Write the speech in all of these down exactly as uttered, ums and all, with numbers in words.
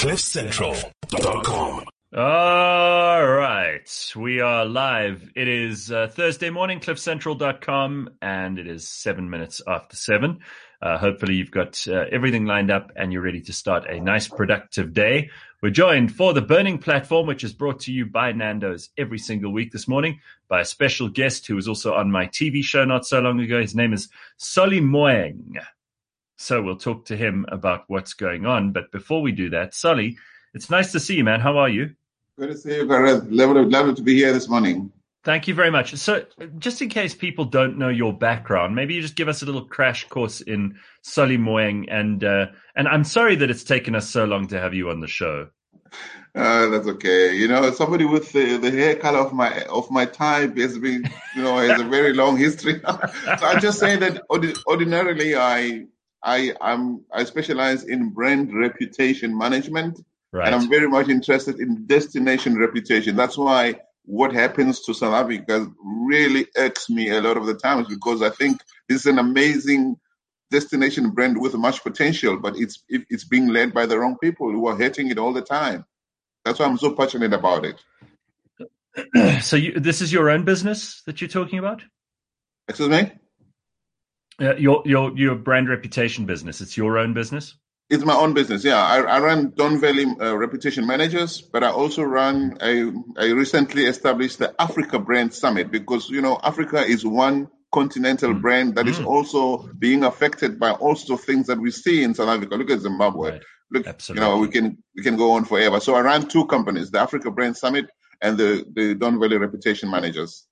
cliff central dot com. All right, we are live. It is uh, Thursday morning, cliff central dot com, and it is seven minutes after seven. Uh, hopefully you've got uh, everything lined up and you're ready to start a nice, productive day. We're joined for the Burning Platform, which is brought to you by Nando's every single week this morning, by a special guest who was also on my T V show not so long ago. His name is Solly Moeng. So we'll talk to him about what's going on. But before we do that, Solly, it's nice to see you, man. How are you? Good to see you, Gareth. Lovely, lovely to be here this morning. Thank you very much. So just in case people don't know your background, maybe you just give us a little crash course in Solly Moeng. And, uh, and I'm sorry that it's taken us so long to have you on the show. Uh, that's okay. You know, somebody with the, the hair color of my of my type has been, you know, has a very long history. So I'm just saying that ordinarily I I am I specialize in brand reputation management, right. And I'm very much interested in destination reputation. That's why what happens to South Africa really irks me a lot of the times, because I think this is an amazing destination brand with much potential, but it's it, it's being led by the wrong people who are hating it all the time. That's why I'm so passionate about it. So you, this is your own business that you're talking about? Excuse me? Uh, your your your brand reputation business. It's your own business? It's my own business, yeah. I, I run Don Valley uh, Reputation Managers, but I also run, I, I recently established the Africa Brand Summit, because, you know, Africa is one continental mm. brand that mm. is also being affected by all sorts of things that we see in South Africa. Look at Zimbabwe. Right. Look, Absolutely. You know, we can we can go on forever. So I ran two companies, the Africa Brand Summit and the, the Don Valley Reputation Managers.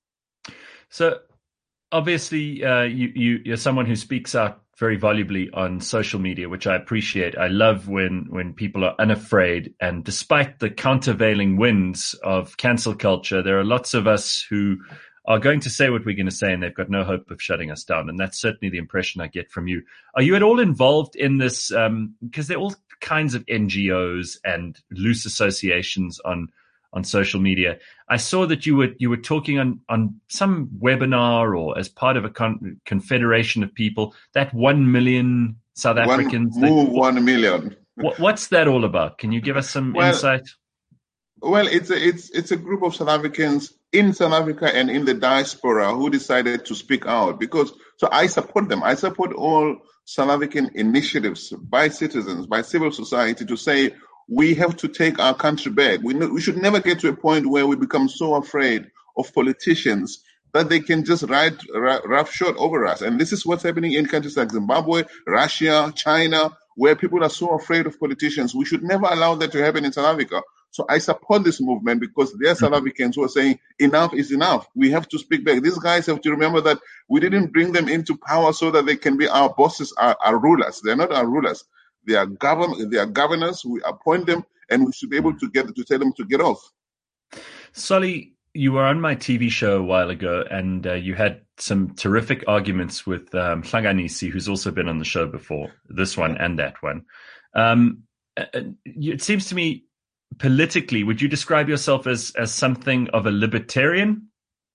So obviously, uh, you, you, you're someone who speaks out very volubly on social media, which I appreciate. I love when, when people are unafraid. And despite the countervailing winds of cancel culture, there are lots of us who are going to say what we're going to say, and they've got no hope of shutting us down. And that's certainly the impression I get from you. Are you at all involved in this? Um, because there are all kinds of N G Os and loose associations on on social media. I saw that you were you were talking on, on some webinar or as part of a con- confederation of people, that one million South Africans. One, move one million. What, what's that all about? Can you give us some well, insight? Well, it's a, it's it's a group of South Africans in South Africa and in the diaspora who decided to speak out, because so I support them. I support all South African initiatives by citizens, by civil society, to say we have to take our country back. We we should never get to a point where we become so afraid of politicians that they can just ride roughshod over us. And this is what's happening in countries like Zimbabwe, Russia, China, where people are so afraid of politicians. We should never allow that to happen in South Africa. So I support this movement, because there are South Africans who are saying enough is enough. We have to speak back. These guys have to remember that we didn't bring them into power so that they can be our bosses, our, our rulers. They're not our rulers. They are govern. They are governors. We appoint them, and we should be able to get to tell them to get off. Solly, you were on my T V show a while ago, and uh, you had some terrific arguments with um, Hlanganisi, who's also been on the show before, this one and that one. Um, it seems to me, politically, would you describe yourself as, as something of a libertarian?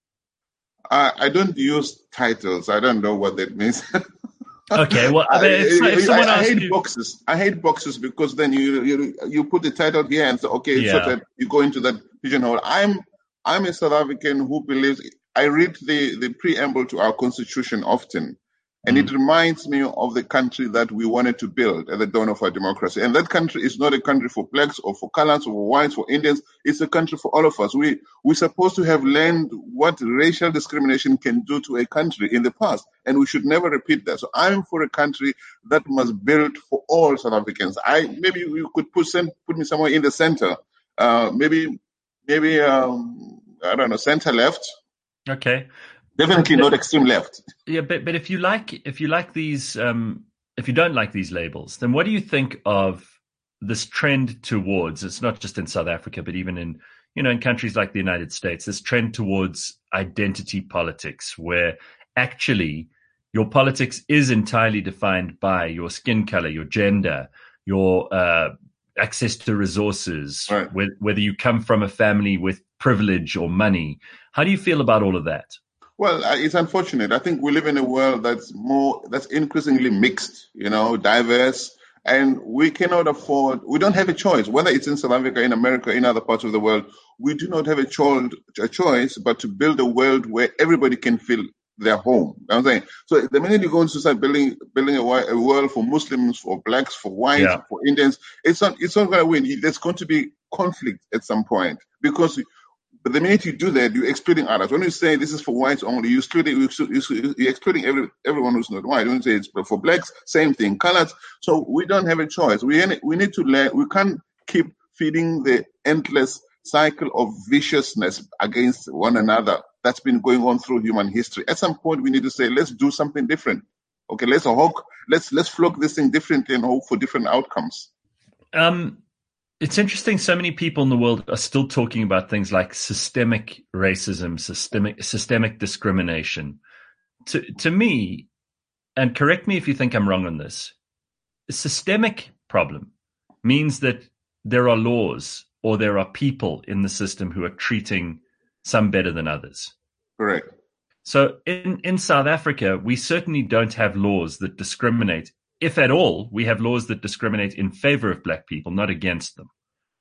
I, I don't use titles. I don't know what that means. Okay, well, I mean, if, if someone I, I hate you... boxes. I hate boxes because then you you you put the title here and say, okay, yeah. so that you go into that pigeonhole. I'm I'm a South African who believes. I read the the preamble to our constitution often, and mm. it reminds me of the country that we wanted to build at the dawn of our democracy. And that country is not a country for blacks or for colors or for whites, for Indians. It's a country for all of us. We, we're supposed to have learned what racial discrimination can do to a country in the past, and we should never repeat that. So I'm for a country that must build for all South Africans. I Maybe you could put, send, put me somewhere in the center. Uh, maybe, maybe um, I don't know, center left. Okay. Definitely not extreme left. Yeah, but but if you like if you like these um, if you don't like these labels, then what do you think of this trend towards? It's not just in South Africa, but even in you know in countries like the United States, this trend towards identity politics, where actually your politics is entirely defined by your skin color, your gender, your uh, access to resources, right. whether, whether you come from a family with privilege or money. How do you feel about all of that? Well, it's unfortunate. I think we live in a world that's more, that's increasingly mixed, you know, diverse. And we cannot afford, we don't have a choice, whether it's in South Africa, in America, in other parts of the world, we do not have a, cho- a choice but to build a world where everybody can feel their home. You know what I'm saying? So the minute you go into start building building a, a world for Muslims, for blacks, for whites, Yeah. for Indians, it's not it's not going to win. There's going to be conflict at some point because but the minute you do that, you're excluding others. When you say this is for whites only, you're excluding, you're excluding every, everyone who's not white. When you say it's for blacks, same thing. Colors. So we don't have a choice. We we need to learn. We can't keep feeding the endless cycle of viciousness against one another that's been going on through human history. At some point, we need to say, let's do something different. Okay, let's hope, let's let's flog this thing differently and hope for different outcomes. Um. It's interesting. So many people in the world are still talking about things like systemic racism, systemic systemic discrimination. To to me, and correct me if you think I'm wrong on this, a systemic problem means that there are laws or there are people in the system who are treating some better than others. Correct. So in, in South Africa, we certainly don't have laws that discriminate. If at all, we have laws that discriminate in favor of black people, not against them.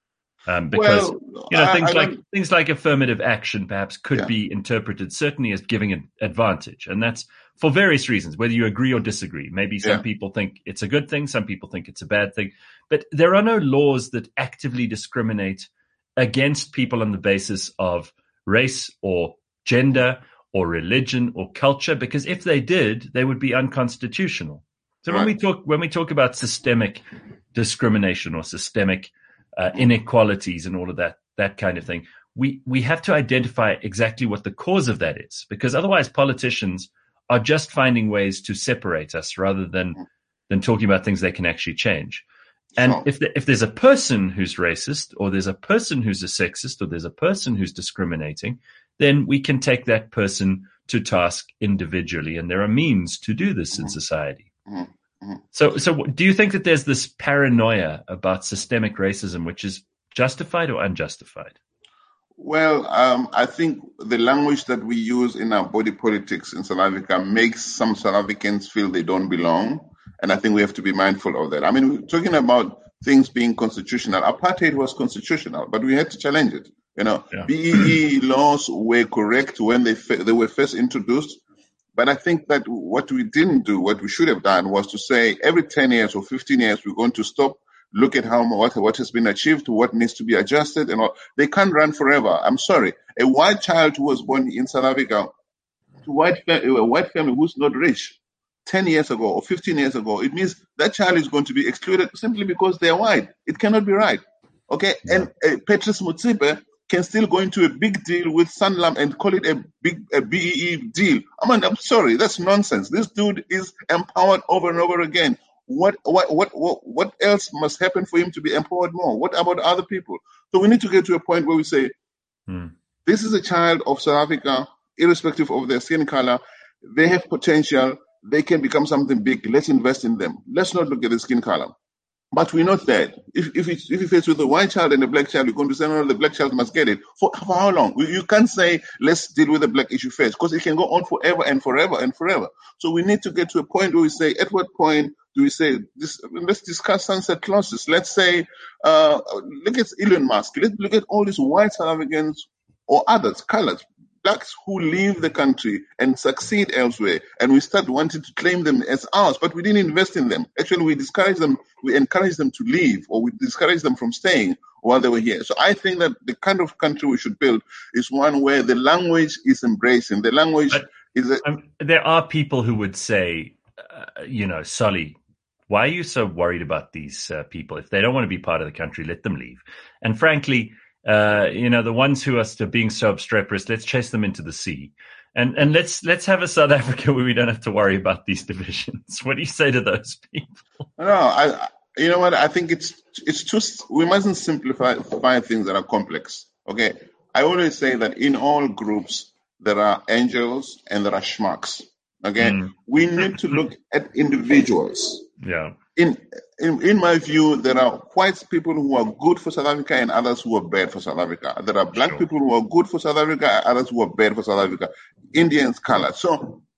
Um, because well, you know I, things I like don't... things like affirmative action perhaps could yeah. be interpreted certainly as giving an advantage, and that's for various reasons, whether you agree or disagree. Maybe some yeah. people think it's a good thing, some people think it's a bad thing, but there are no laws that actively discriminate against people on the basis of race or gender or religion or culture, because if they did, they would be unconstitutional. So right. when we talk when we talk about systemic discrimination or systemic uh, inequalities and all of that that kind of thing, we we have to identify exactly what the cause of that is, because otherwise politicians are just finding ways to separate us rather than than talking about things they can actually change. And Sure. if the, if there's a person who's racist, or there's a person who's a sexist, or there's a person who's discriminating, then we can take that person to task individually, and there are means to do this mm-hmm. in society. Mm-hmm. So, so do you think that there's this paranoia about systemic racism, which is justified or unjustified? Well, um, I think the language that we use in our body politics in South Africa makes some South Africans feel they don't belong. And I think we have to be mindful of that. I mean, we're talking about things being constitutional. Apartheid was constitutional, but we had to challenge it. You know, yeah. B E E laws were correct when they they were first introduced. But I think that what we didn't do, what we should have done, was to say every ten years or fifteen years, we're going to stop, look at how what, what has been achieved, what needs to be adjusted, and all. They can't run forever. I'm sorry. A white child who was born in South Africa, to white a white family who's not rich, ten years ago or fifteen years ago, it means that child is going to be excluded simply because they're white. It cannot be right. Okay? Yeah. And uh, Patrice Motsepe can still go into a big deal with Sanlam and call it a big a B E E deal. I mean, I'm sorry, that's nonsense. This dude is empowered over and over again. What what what what what else must happen for him to be empowered more? What about other people? So we need to get to a point where we say, hmm. this is a child of South Africa, irrespective of their skin color. They have potential. They can become something big. Let's invest in them. Let's not look at the skin color. But we're not that. If if it's if it's with a white child and a black child, we're going to say, no, the black child must get it. For, for how long? You can't say, let's deal with the black issue first, because it can go on forever and forever and forever. So we need to get to a point where we say, at what point do we say, this, let's discuss sunset clauses. Let's say, uh, look at Elon Musk. Let's look at all these white South Africans or others, colors, blacks who leave the country and succeed elsewhere, and we start wanting to claim them as ours, but we didn't invest in them. Actually, we discourage them, we encourage them to leave, or we discourage them from staying while they were here. So I think that the kind of country we should build is one where the language is embracing. The language but, is... A- um, there are people who would say, uh, you know, Sully, why are you so worried about these uh, people? If they don't want to be part of the country, let them leave. And frankly, Uh, you know, the ones who are being so obstreperous, let's chase them into the sea. And and let's let's have a South Africa where we don't have to worry about these divisions. What do you say to those people? No, I, you know what? I think it's it's too. We mustn't simplify things that are complex. Okay, I always say that in all groups there are angels and there are schmucks. Okay, mm. We need to look at individuals. Yeah. In, in in my view, there are white people who are good for South Africa and others who are bad for South Africa. There are black sure. people who are good for South Africa and others who are bad for South Africa. Indians, color. So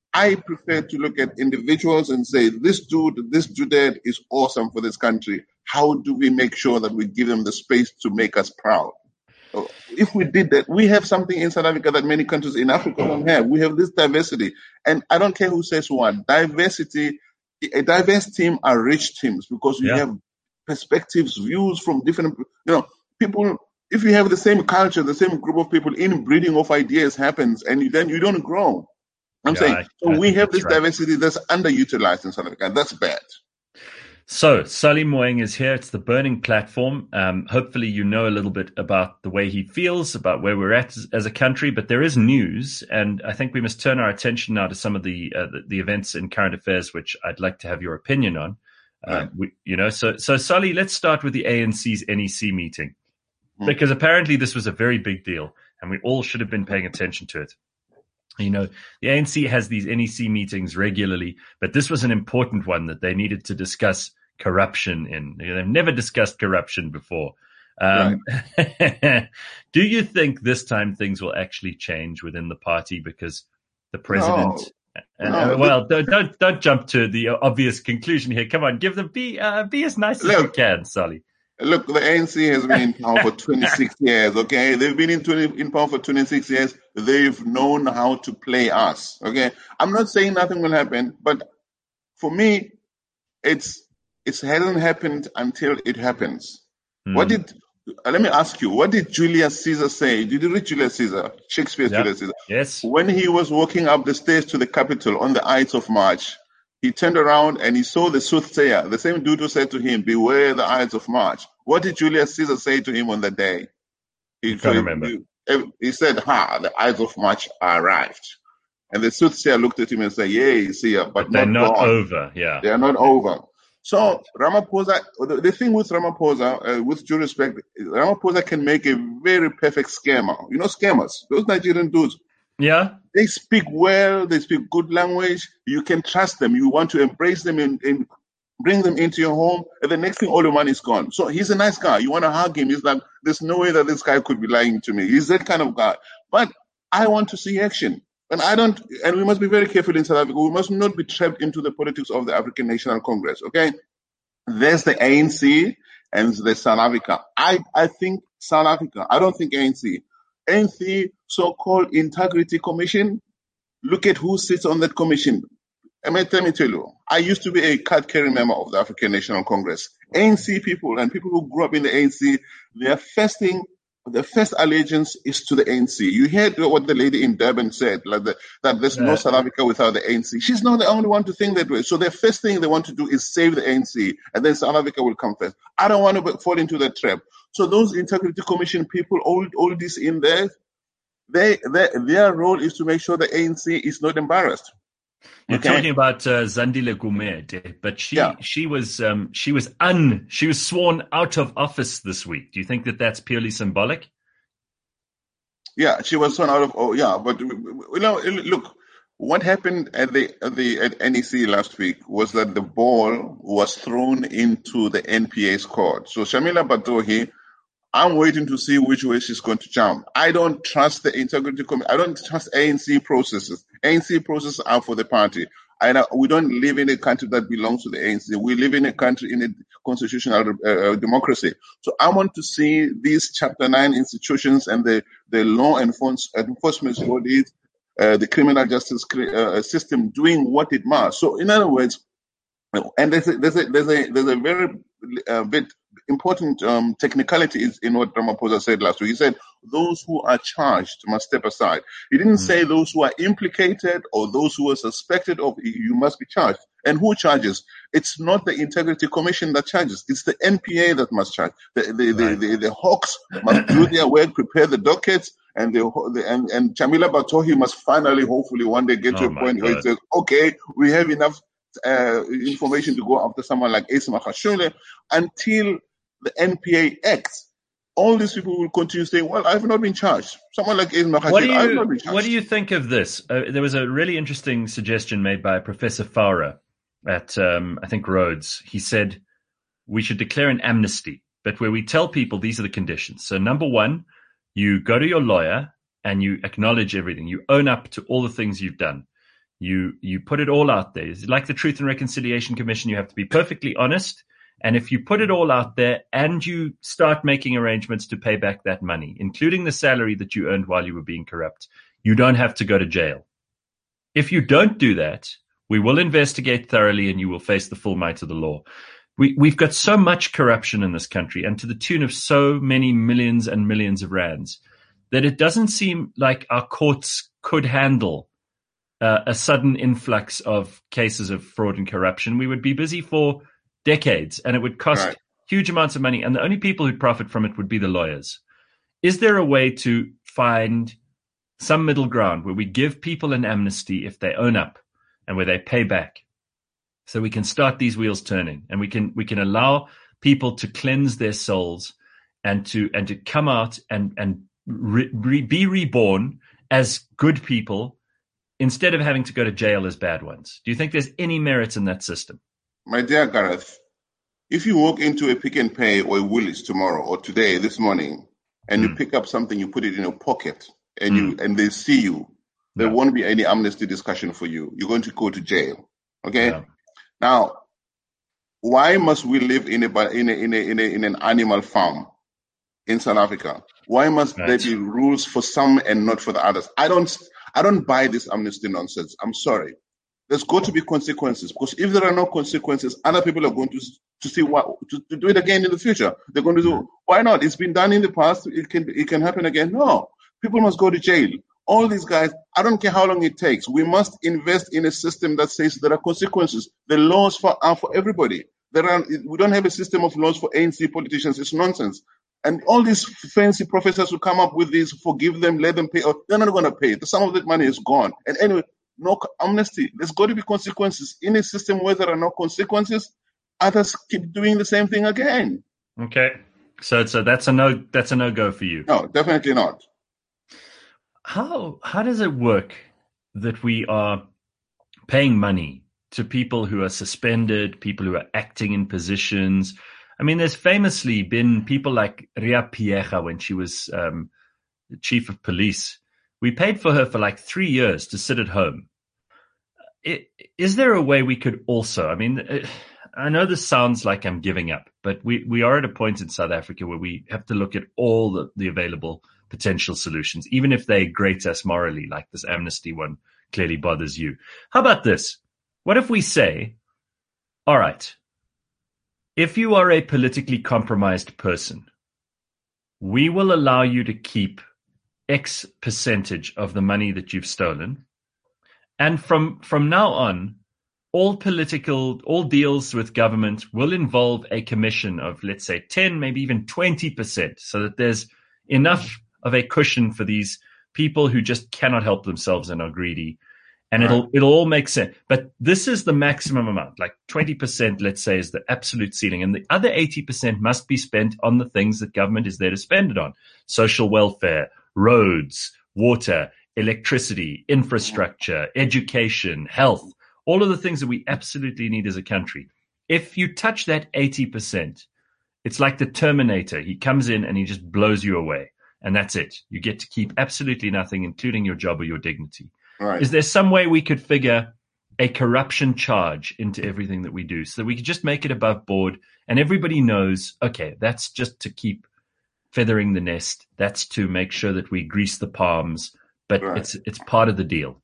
I prefer to look at individuals and say, this dude, this Judet is awesome for this country. How do we make sure that we give them the space to make us proud? So if we did that, we have something in South Africa that many countries in Africa don't have. We have this diversity. And I don't care who says what. Diversity, a diverse team are rich teams because you Yeah. have perspectives, views from different, you know, people. If you have the same culture, the same group of people, inbreeding of ideas happens, and you, then you don't grow. I'm Yeah, saying, I- so I we think have that's this right. diversity that's underutilized in South Africa, and that's bad. So, Sally Moeng is here. It's the Burning Platform. Um, hopefully you know a little bit about the way he feels, about where we're at as, as a country, but there is news, and I think we must turn our attention now to some of the uh, the, the events in current affairs, which I'd like to have your opinion on. Um, Right. we, you know, so, so Sally, let's start with the A N C's N E C meeting, Hmm. because apparently this was a very big deal, and we all should have been paying attention to it. You know, the A N C has these N E C meetings regularly, but this was an important one that they needed to discuss corruption in. You know, they've never discussed corruption before. Um, do you think this time things will actually change within the party because the president? No, uh, no, well, don't, don't don't jump to the obvious conclusion here. Come on, give them be uh, be as nice as Look. you can, Sally. Look, the A N C has been in power for twenty-six years, okay? They've been in, twenty, in power for twenty-six years. They've known how to play us, okay? I'm not saying nothing will happen, but for me, it's it hasn't happened until it happens. Hmm. What did, uh, let me ask you, what did Julius Caesar say? Did you read Julius Caesar, Shakespeare's Yeah. Julius Caesar? Yes. When he was walking up the stairs to the Capitol on the Ides of March, he turned around and he saw the soothsayer, the same dude who said to him, beware the Ides of March. What did Julius Caesar say to him on that day? He, Can't remember. He, he said, ha, the Ides of March are arrived. And the soothsayer looked at him and said, yea, seer, but, But they're not not gone. over. Yeah. They are not over. So Ramaphosa, the, the thing with Ramaphosa, uh, with due respect, Ramaphosa can make a very perfect scammer. You know scammers, those Nigerian dudes. Yeah. They speak well, they speak good language. You can trust them. You want to embrace them and, and bring them into your home. And the next thing, all your money is gone. So he's a nice guy. You want to hug him. He's like, there's no way that this guy could be lying to me. He's that kind of guy. But I want to see action. And I don't, and we must be very careful in South Africa. We must not be trapped into the politics of the African National Congress, okay? There's the A N C and there's South Africa. I, I think South Africa, I don't think A N C. A N C, so-called Integrity Commission, look at who sits on that commission. I mean, let me tell you, I used to be a card-carrying member of the African National Congress. A N C people and people who grew up in the A N C, their first thing, the first allegiance is to the A N C. You heard what the lady in Durban said, like the, that there's no Yeah. South Africa without the A N C. She's not the only one to think that way. So the first thing they want to do is save the A N C, and then South Africa will come first. I don't want to fall into that trap. So those Integrity Commission people, all, all this in there, they, they, their role is to make sure the A N C is not embarrassed. You're Okay. talking about uh, Zandile Gumede, but she Yeah. she was um, she was un she was sworn out of office this week. Do you think that that's purely symbolic? Yeah, she was thrown out of. Oh, yeah, but you know, look, what happened at the at the at N E C last week was that the ball was thrown into the N P A's court. So Shamila Batohi, I'm waiting to see which way she's going to jump. I don't trust the integrity committee. I don't trust A N C processes. A N C processes are for the party. I know we don't live in a country that belongs to the A N C. We live in a country in a constitutional uh, democracy. So I want to see these Chapter nine institutions and the, the law enforce, enforcement bodies, uh, the criminal justice uh, system doing what it must. So in other words, and there's a, there's a, there's a, there's a very uh, bit important um, technicality is in what Ramaphosa said last week. He said those who are charged must step aside. He didn't mm. say those who are implicated or those who are suspected of, you must be charged. And who charges? It's not the Integrity Commission that charges. It's the N P A that must charge. The the, right. the, the, the Hawks must do their work, prepare the dockets, and the, the and, and Chamila Batohi must finally, hopefully, one day get oh to a point God. where it says, okay, we have enough uh, information to go after someone like Ace Magashule. Until the N P A acts, all these people will continue saying, well, I've not been charged. Someone like Ace Magashule, I've not been charged. What do you think of this? Uh, there was a really interesting suggestion made by Professor Farah at, um, I think, Rhodes. He said we should declare an amnesty, but where we tell people these are the conditions. So number one, you go to your lawyer and you acknowledge everything. You own up to all the things you've done. You you put it all out there. It's like the Truth and Reconciliation Commission. You have to be perfectly honest. And if you put it all out there and you start making arrangements to pay back that money, including the salary that you earned while you were being corrupt, you don't have to go to jail. If you don't do that, we will investigate thoroughly and you will face the full might of the law. We, we've got so much corruption in this country, and to the tune of so many millions and millions of rands, that it doesn't seem like our courts could handle uh, a sudden influx of cases of fraud and corruption. We would be busy for decades, and it would cost right. huge amounts of money, and the only people who'd profit from it would be the lawyers. Is there a way to find some middle ground where we give people an amnesty if they own up and where they pay back, so we can start these wheels turning, and we can we can allow people to cleanse their souls and to and to come out and and re, re, be reborn as good people instead of having to go to jail as bad ones? Do you think there's any merit in that system? My dear Gareth, if you walk into a Pick and Pay or a Woolies tomorrow or today, this morning, and mm. you pick up something, you put it in your pocket, and mm. you and they see you, there yeah. won't be any amnesty discussion for you. You're going to go to jail. Okay? Yeah. Now, why must we live in a in a in a in, a, in an animal farm in South Africa? Why must right. there be rules for some and not for the others? I don't I don't buy this amnesty nonsense. I'm sorry. There's got to be consequences, because if there are no consequences, other people are going to to see what to, to do it again in the future. They're going to do. Why not? It's been done in the past. It can it can happen again. No, people must go to jail. All these guys. I don't care how long it takes. We must invest in a system that says there are consequences. The laws for are for everybody. There are. We don't have a system of laws for A N C politicians. It's nonsense. And all these fancy professors who come up with these, forgive them, let them pay. Or they're not going to pay. Some of that money is gone. And anyway. No amnesty. There's got to be consequences. In a system where there are no consequences, others keep doing the same thing again. Okay, so so that's a no. That's a no go for you. No, definitely not. How how does it work that we are paying money to people who are suspended, people who are acting in positions? I mean, there's famously been people like Ria Piecha when she was um, the chief of police. We paid for her for like three years to sit at home. It, is there a way we could also, I mean, it, I know this sounds like I'm giving up, but we, we are at a point in South Africa where we have to look at all the, the available potential solutions, even if they grate us morally, like this amnesty one clearly bothers you. How about this? What if we say, all right, if you are a politically compromised person, we will allow you to keep X percentage of the money that you've stolen. And from, from now on, all political, all deals with government will involve a commission of, let's say, ten, maybe even twenty percent, so that there's enough of a cushion for these people who just cannot help themselves and are greedy. And right. it'll, it'll all make sense. But this is the maximum amount, like twenty percent, let's say, is the absolute ceiling. And the other eighty percent must be spent on the things that government is there to spend it on. Social welfare, roads, water, electricity, infrastructure, education, health, all of the things that we absolutely need as a country. If you touch that eighty percent, it's like the Terminator. He comes in and he just blows you away. And that's it. You get to keep absolutely nothing, including your job or your dignity. Right. Is there some way we could figure a corruption charge into everything that we do so that we could just make it above board and everybody knows, okay, that's just to keep feathering the nest. That's to make sure that we grease the palms, but right. it's it's part of the deal.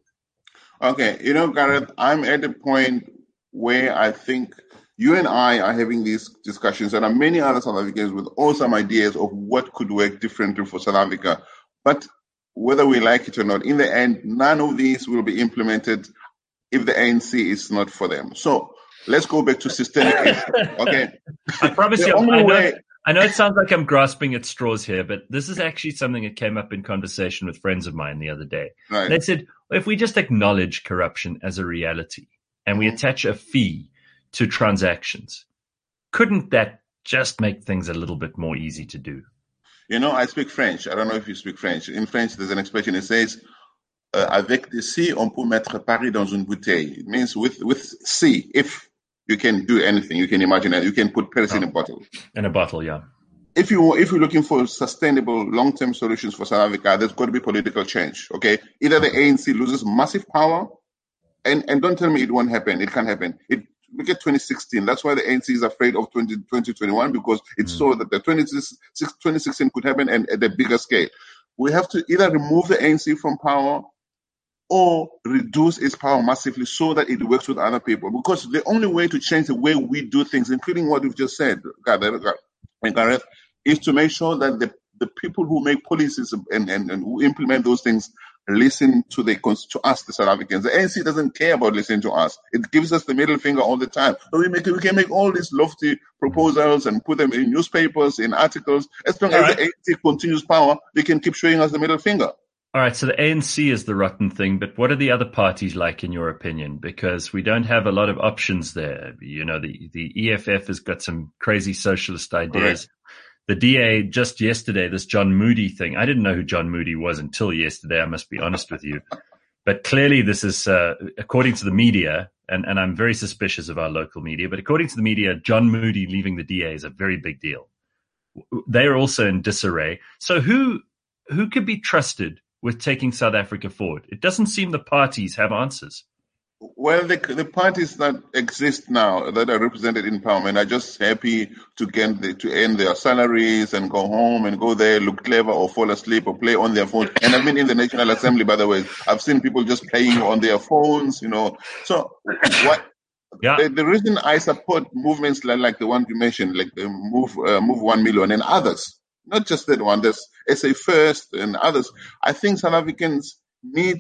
Okay, you know, Gareth, I'm at a point where I think you and I are having these discussions, and there are many other South Africans with awesome ideas of what could work differently for South Africa. But whether we like it or not, in the end, none of these will be implemented if the A N C is not for them. So let's go back to systemic issues. Okay. I promise you, I know, way... I know it sounds like I'm grasping at straws here, but this is actually something that came up in conversation with friends of mine the other day. Right. They said, if we just acknowledge corruption as a reality and we attach a fee to transactions, couldn't that just make things a little bit more easy to do? You know, I speak French. I don't know if you speak French. In French, there's an expression that says, uh, avec des si, on peut mettre Paris dans une bouteille. It means with, with si, if you can do anything, you can imagine it, you can put Paris oh. in a bottle. In a bottle, yeah. If, you, if you're looking for sustainable, long-term solutions for South Africa, there's got to be political change, okay? Either the A N C loses massive power and, and don't tell me it won't happen. It can happen. It Look at twenty sixteen. That's why the A N C is afraid of twenty twenty-one, because it mm. saw that the twenty sixteen could happen and at a bigger scale. We have to either remove the A N C from power or reduce its power massively so that it works with other people. Because the only way to change the way we do things, including what you've just said, Gareth, is to make sure that the, the people who make policies and, and, and who implement those things listen to the to us, the South Africans. The A N C doesn't care about listening to us. It gives us the middle finger all the time. So we make we can make all these lofty proposals and put them in newspapers, in articles. As long all as right. the A N C continues power, they can keep showing us the middle finger. All right, so the A N C is the rotten thing, but what are the other parties like in your opinion? Because we don't have a lot of options there. You know, the, the E F F has got some crazy socialist ideas. Right. The D A just yesterday, this John Moody thing, I didn't know who John Moody was until yesterday, I must be honest with you. But clearly this is, uh, according to the media, and, and I'm very suspicious of our local media, but according to the media, John Moody leaving the D A is a very big deal. They're also in disarray. So who who could be trusted with taking South Africa forward? It doesn't seem the parties have answers. Well, the, the parties that exist now that are represented in parliament are just happy to get the, to earn their salaries and go home and go there, look clever or fall asleep or play on their phones. And I've been in the National Assembly, by the way. I've seen people just playing on their phones, you know. So what? Yeah. The, the reason I support movements like, like the one you mentioned, like the Move uh, Move One Million and others, not just that one, there's S A First and others. I think South Africans need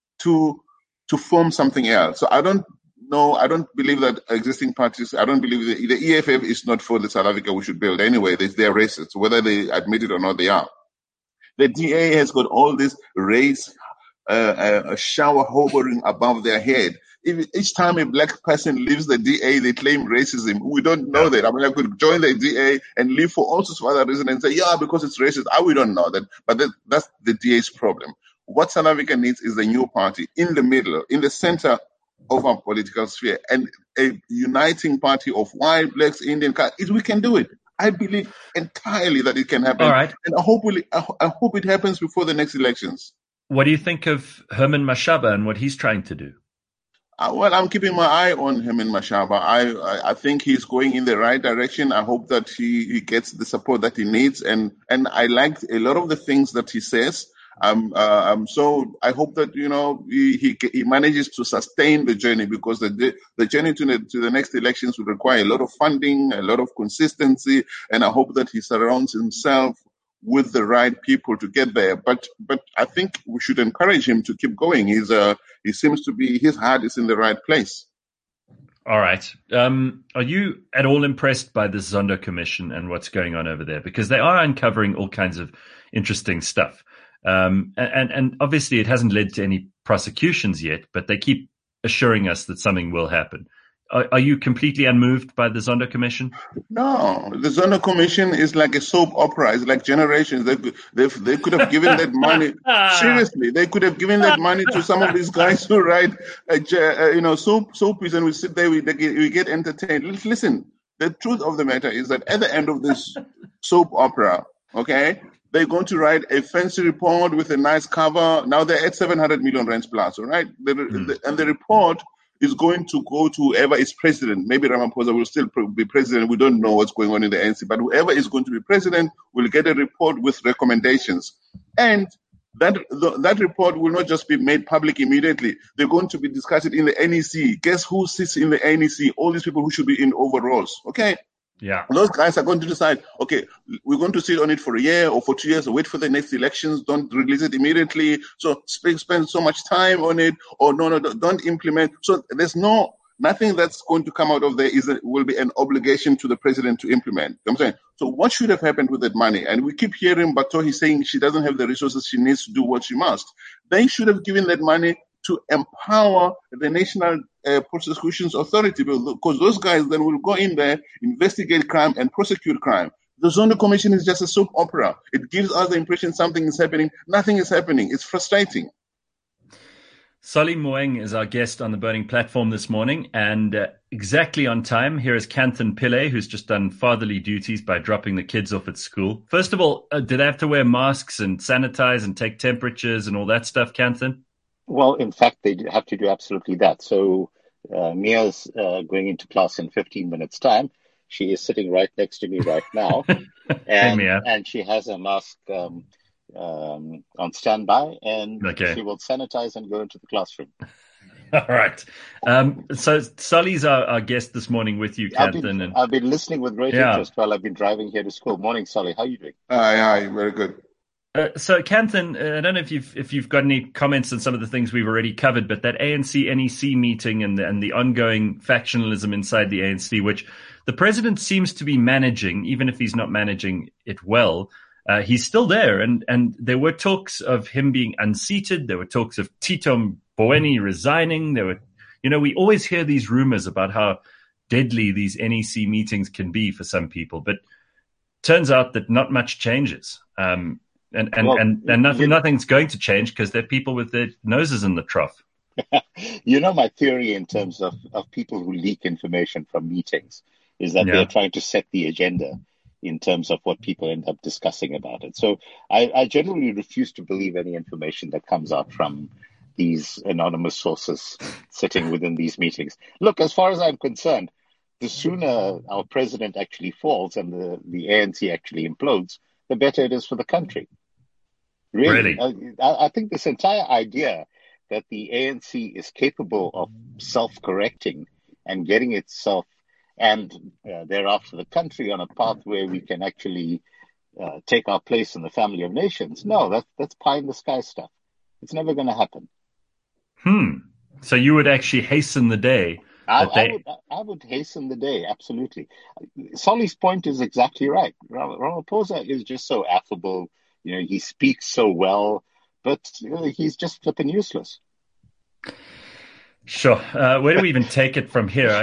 to to form something else. So I don't know, I don't believe that existing parties, I don't believe the, the E F F is not for the South Africa we should build anyway. They, they're racist, whether they admit it or not, they are. The D A has got all this race uh, uh, shower hovering above their head. If, each time a black person leaves the D A, they claim racism. We don't know that. I mean, I could join the D A and leave for all sorts of other reasons and say, yeah, because it's racist. I, we don't know that. But that, that's the D A's problem. What South Africa needs is a new party in the middle, in the center of our political sphere, and a uniting party of white, blacks, Indian. We can do it. I believe entirely that it can happen. All right. And I hope, we, I hope it happens before the next elections. What do you think of Herman Mashaba and what he's trying to do? Uh, well, I'm keeping my eye on Herman Mashaba. I, I I think he's going in the right direction. I hope that he, he gets the support that he needs. And, and I like a lot of the things that he says. Um, uh, um, so I hope that, you know, he, he, he manages to sustain the journey, because the, the journey to the, to the next elections will require a lot of funding, a lot of consistency. And I hope that he surrounds himself with the right people to get there. But, but I think we should encourage him to keep going. He's, uh, he seems to be, his heart is in the right place. All right. Um, are you at all impressed by the Zondo Commission and what's going on over there? Because they are uncovering all kinds of interesting stuff. Um, and, and obviously it hasn't led to any prosecutions yet, but they keep assuring us that something will happen. Are, are you completely unmoved by the Zondo Commission? No, the Zondo Commission is like a soap opera. It's like Generations. They, they, they could have given that money. Seriously, they could have given that money to some of these guys who write, uh, uh, you know, soap soapies, and we sit there, we, we get entertained. Listen, the truth of the matter is that at the end of this soap opera, okay, they're going to write a fancy report with a nice cover. Now they're at seven hundred million rands plus, all right? The, mm. the, and the report is going to go to whoever is president. Maybe Ramaphosa will still be president. We don't know what's going on in the A N C. But whoever is going to be president will get a report with recommendations. And that the, that report will not just be made public immediately. They're going to be discussed in the N E C. Guess who sits in the N E C? All these people who should be in overalls, okay? Yeah. Those guys are going to decide, okay, we're going to sit on it for a year or for two years, or wait for the next elections. Don't release it immediately. So spend, spend so much time on it, or no, no, don't implement. So there's no, nothing that's going to come out of there is a, will be an obligation to the president to implement. You know what I'm saying? So what should have happened with that money? And we keep hearing Batohi saying she doesn't have the resources she needs to do what she must. They should have given that money to empower the National uh, Prosecutions Authority, because those guys then will go in there, investigate crime and prosecute crime. The Zondo Commission is just a soap opera. It gives us the impression something is happening. Nothing is happening. It's frustrating. Solly Moeng is our guest on the Burning Platform this morning, and uh, exactly on time, here is Kanthan Pillay, who's just done fatherly duties by dropping the kids off at school. First of all, uh, did they have to wear masks and sanitize and take temperatures and all that stuff, Kanthan? Well, in fact, they have to do absolutely that. So uh, Mia's uh, going into class in fifteen minutes' time. She is sitting right next to me right now, and Hey, Mia. and she has a mask um, um, on standby, and Okay. she will sanitize and go into the classroom. All right. Um, so Solly's our, our guest this morning with you, I've Kanthan. been And I've been listening with great Yeah. interest while I've been driving here to school. Morning, Solly. How are you doing? Aye, aye, very good. Uh, so, Kanthan, uh, I don't know if you've if you've got any comments on some of the things we've already covered, but that A N C N E C meeting and the, and the ongoing factionalism inside the A N C, which the president seems to be managing, even if he's not managing it well, uh, he's still there. And and there were talks of him being unseated. There were talks of Tito Mboweni resigning. There were, you know, we always hear these rumors about how deadly these N E C meetings can be for some people, but turns out that not much changes. Um, And and, Well, and, and nothing, you- nothing's going to change because they're people with their noses in the trough. You know, my theory in terms of, of people who leak information from meetings is that Yeah. they're trying to set the agenda in terms of what people end up discussing about it. So I, I generally refuse to believe any information that comes out from these anonymous sources sitting within these meetings. Look, as far as I'm concerned, the sooner our president actually falls and the, the A N C actually implodes, the better it is for the country. Really, Really? I, I think this entire idea that the A N C is capable of self-correcting and getting itself and uh, thereafter the country on a path where we can actually uh, take our place in the family of nations. No, that's, that's pie in the sky stuff. It's never going to happen. Hmm. So you would actually hasten the day I, that they... I would, I would hasten the day. Absolutely. Solly's point is exactly right. Ram- Ramaphosa is just so affable. You know, he speaks so well, but you know, he's just flipping useless. Sure. Uh, where do we even take it from here?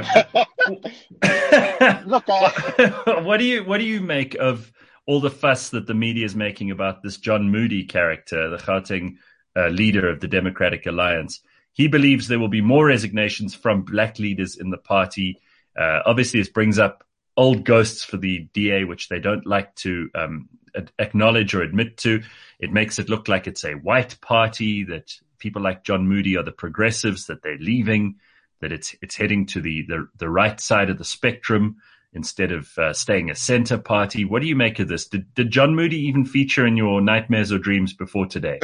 Look, I... what do you what do you make of all the fuss that the media is making about this John Moody character, the Gauteng uh, leader of the Democratic Alliance? He believes there will be more resignations from black leaders in the party. Uh, obviously, this brings up old ghosts for the D A, which they don't like to um, acknowledge or admit to. It makes it look like it's a white party, that people like John Moody are the progressives, that they're leaving, that it's it's heading to the, the, the right side of the spectrum instead of uh, staying a center party. What do you make of this? Did, did John Moody even feature in your nightmares or dreams before today?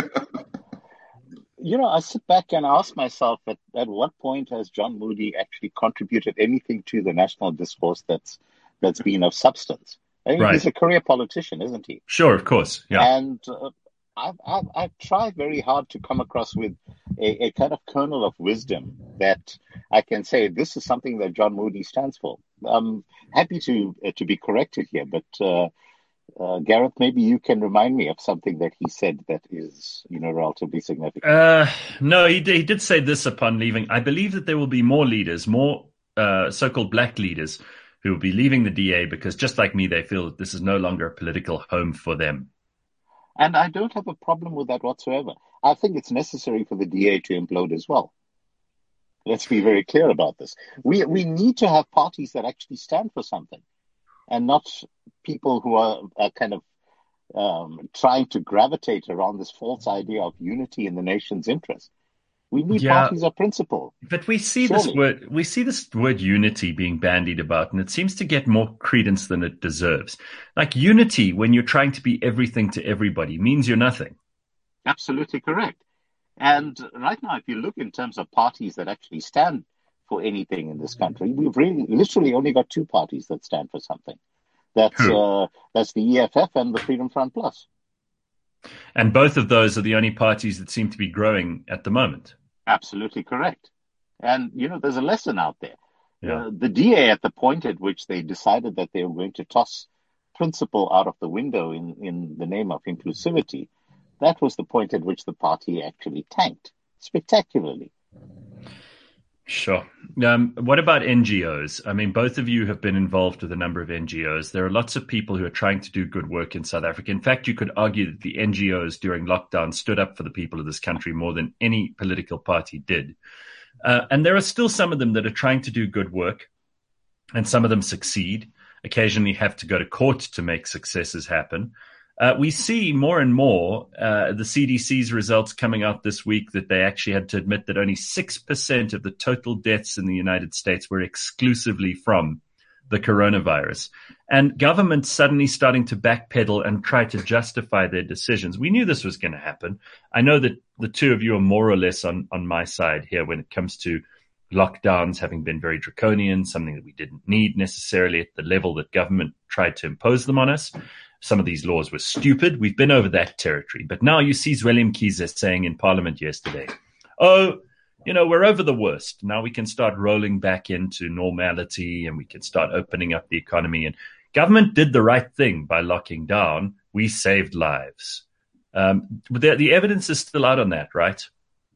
You know, I sit back and ask myself at, at what point has John Moody actually contributed anything to the national discourse that's that's been of substance? I mean, Right. He's a career politician, isn't he? Sure, of course. Yeah. And uh, I've, I've, I've tried very hard to come across with a, a kind of kernel of wisdom that I can say this is something that John Moody stands for. I'm happy to uh, to be corrected here, but uh, uh, Gareth, maybe you can remind me of something that he said that is, you know, relatively significant. Uh, no, he did, he did say this upon leaving. I believe that there will be more leaders, more uh, so-called black leaders who will be leaving the D A because, just like me, they feel that this is no longer a political home for them. And I don't have a problem with that whatsoever. I think it's necessary for the D A to implode as well. Let's be very clear about this. We we need to have parties that actually stand for something, and not people who are, are kind of um, trying to gravitate around this false idea of unity in the nation's interest. We need Yeah. parties of principle. But we see Surely. this word, we see this word unity being bandied about, and it seems to get more credence than it deserves. Like unity, when you're trying to be everything to everybody, means you're nothing. Absolutely correct. And right now, if you look in terms of parties that actually stand for anything in this country, we've really literally only got two parties that stand for something. That's Who? uh, that's the E F F and the Freedom Front Plus. And both of those are the only parties that seem to be growing at the moment. Absolutely correct. And, you know, there's a lesson out there. Yeah. Uh, the D A, at the point at which they decided that they were going to toss principle out of the window in, in the name of inclusivity, that was the point at which the party actually tanked spectacularly. Sure. Um, what about N G Os? I mean, both of you have been involved with a number of N G Os. There are lots of people who are trying to do good work in South Africa. In fact, you could argue that the N G Os during lockdown stood up for the people of this country more than any political party did. Uh, and there are still some of them that are trying to do good work, and some of them succeed, occasionally have to go to court to make successes happen. Uh, we see more and more uh, the C D C's results coming out this week that they actually had to admit that only six percent of the total deaths in the United States were exclusively from the coronavirus. And governments suddenly starting to backpedal and try to justify their decisions. We knew this was going to happen. I know that the two of you are more or less on, on my side here when it comes to lockdowns having been very draconian, something that we didn't need necessarily at the level that government tried to impose them on us. Some of these laws were stupid. We've been over that territory. But now you see Zweli Mkhize saying in Parliament yesterday, oh, you know, we're over the worst. Now we can start rolling back into normality and we can start opening up the economy. And government did the right thing by locking down. We saved lives. Um, the, the evidence is still out on that, right?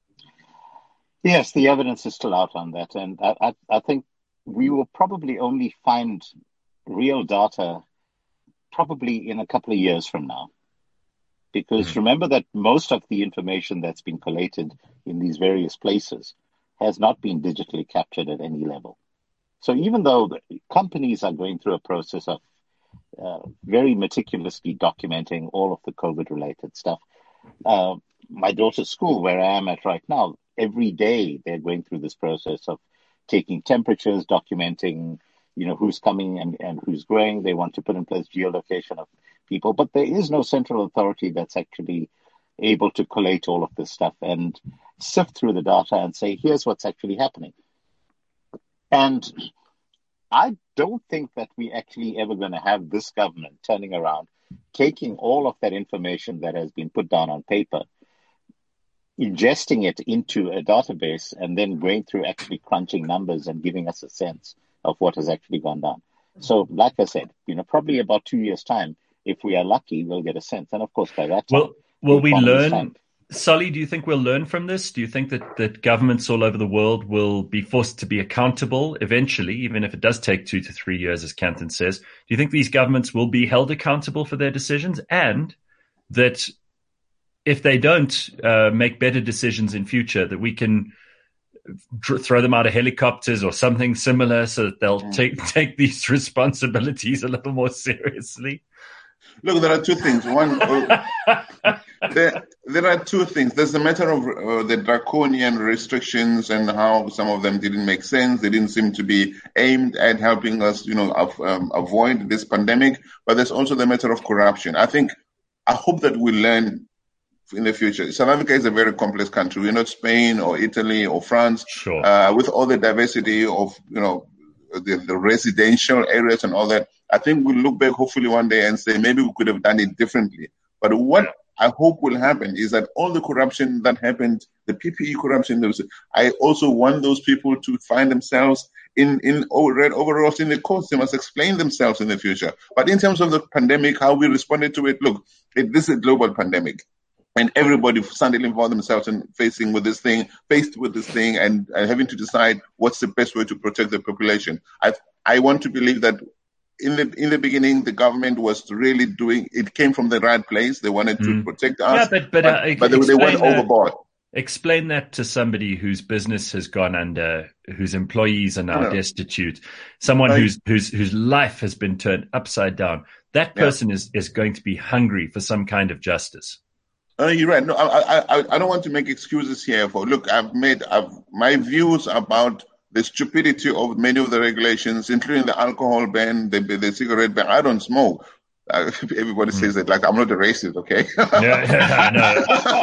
Yes, the evidence is still out on that. And I, I, I think we will probably only find real data probably in a couple of years from now. Because mm-hmm. remember that most of the information that's been collated in these various places has not been digitally captured at any level. So even though the companies are going through a process of uh, very meticulously documenting all of the COVID-related stuff, uh, my daughter's school, where I am at right now, every day they're going through this process of taking temperatures, documenting, you know, who's coming and, and who's going. They want to put in place geolocation of people, but there is no central authority that's actually able to collate all of this stuff and sift through the data and say, here's what's actually happening. And I don't think that we actually ever going to have this government turning around, taking all of that information that has been put down on paper, ingesting it into a database, and then going through actually crunching numbers and giving us a sense of what has actually gone down. So, like I said, you know, probably about two years' time, if we are lucky, we'll get a sense. And of course, by that time, will, will we learn? Time. Solly, do you think we'll learn from this? Do you think that, that governments all over the world will be forced to be accountable eventually, even if it does take two to three years, as Kanthan says? Do you think these governments will be held accountable for their decisions, and that if they don't uh, make better decisions in future, that we can dr- throw them out of helicopters or something similar so that they'll yeah. take take these responsibilities a little more seriously? Look, there are two things. One, uh, there, there are two things. There's the matter of uh, the draconian restrictions and how some of them didn't make sense. They didn't seem to be aimed at helping us, you know, av- um, avoid this pandemic. But there's also the matter of corruption. I think, I hope that we learn in the future. South Africa is a very complex country. We're not Spain or Italy or France. Sure. Uh, with all the diversity of, you know, the, the residential areas and all that. I think we'll look back hopefully one day and say maybe we could have done it differently. But what I hope will happen is that all the corruption that happened, the P P E corruption, I also want those people to find themselves in, in red overalls in the courts. They must explain themselves in the future. But in terms of the pandemic, how we responded to it, look, it, this is a global pandemic. And everybody suddenly found themselves in facing with this thing, faced with this thing, and, and having to decide what's the best way to protect the population. I I want to believe that in the in the beginning, the government was really doing. It came from the right place. They wanted to mm. protect us, yeah, but but, uh, but, but they, they went that, overboard. Explain that to somebody whose business has gone under, whose employees are now yeah. destitute, someone right. whose whose whose life has been turned upside down. That person yeah. is is going to be hungry for some kind of justice. Uh, you're right. No, I, I, I don't want to make excuses here for, look, I've made, I've, my views about the stupidity of many of the regulations, including the alcohol ban, the, the cigarette ban. I don't smoke. Uh, everybody mm. says that, like, I'm not a racist, okay? yeah, yeah,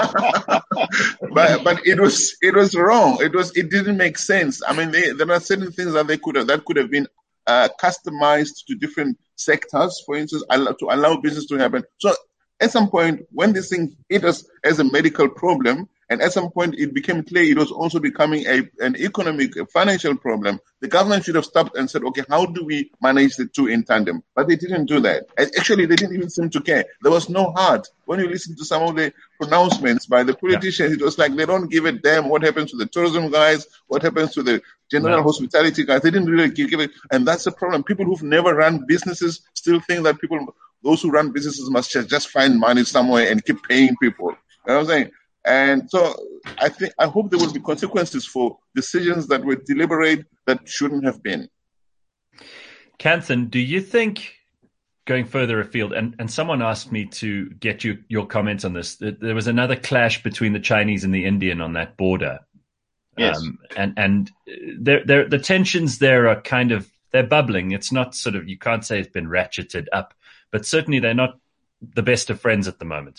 I know. but, but it was, it was wrong. It was, it didn't make sense. I mean, they, there are certain things that they could have, that could have been, uh, customized to different sectors, for instance, to allow business to happen. So, at some point, when this thing hit us as a medical problem, and at some point it became clear it was also becoming a, an economic, a financial problem, the government should have stopped and said, okay, how do we manage the two in tandem? But they didn't do that. And actually, they didn't even seem to care. There was no heart. When you listen to some of the pronouncements by the politicians, yeah. it was like they don't give a damn what happens to the tourism guys, what happens to the general no. hospitality guys. They didn't really give it. And that's the problem. People who've never run businesses still think that people... Those who run businesses must just find money somewhere and keep paying people. You know what I'm saying? And so I think, I hope there will be consequences for decisions that were deliberate that shouldn't have been. Kanthan, do you think going further afield, and, and someone asked me to get you your comments on this. There was another clash between the Chinese and the Indian on that border. Yes. Um, and and they're, they're, the tensions there are kind of, they're bubbling. It's not sort of, you can't say it's been ratcheted up, but certainly they're not the best of friends at the moment.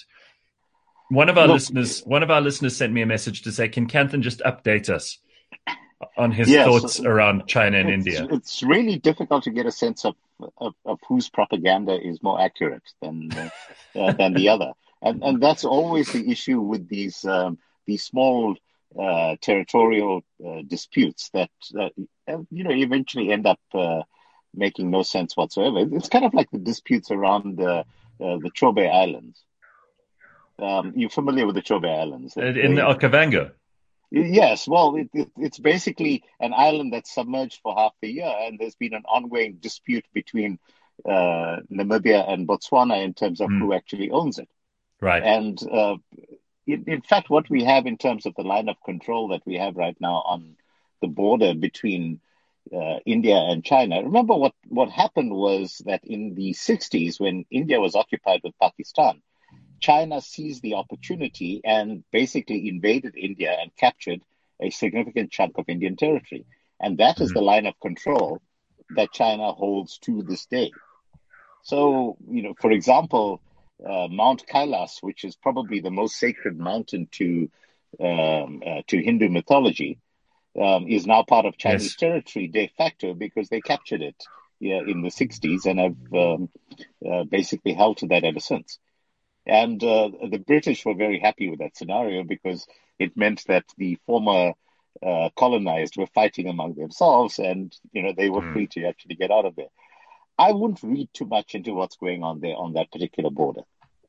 One of our Look, listeners, one of our listeners sent me a message to say, can Kanthan just update us on his yes, thoughts around China and it's, India? It's really difficult to get a sense of, of, of whose propaganda is more accurate than uh, uh, than the other, and and that's always the issue with these um, these small uh, territorial uh, disputes that uh, you know eventually end up uh, making no sense whatsoever. It's kind of like the disputes around uh, uh, the Chobe Islands. Um, you're familiar with the Chobe Islands? In they, the Okavango? Yes. Well, it, it, it's basically an island that's submerged for half a year, and there's been an ongoing dispute between uh, Namibia and Botswana in terms of mm. who actually owns it. Right. And uh, in, in fact, what we have in terms of the line of control that we have right now on the border between uh, India and China, remember what, what happened was that in the sixties, when India was occupied with Pakistan, China seized the opportunity and basically invaded India and captured a significant chunk of Indian territory. And that mm-hmm. is the line of control that China holds to this day. So, you know, for example, uh, Mount Kailas, which is probably the most sacred mountain to um, uh, to Hindu mythology, um, is now part of Chinese yes. territory de facto because they captured it yeah, in the sixties and have um, uh, basically held to that ever since. And uh, the British were very happy with that scenario because it meant that the former uh, colonized were fighting among themselves and, you know, they were mm. free to actually get out of there. I wouldn't read too much into what's going on there on that particular border.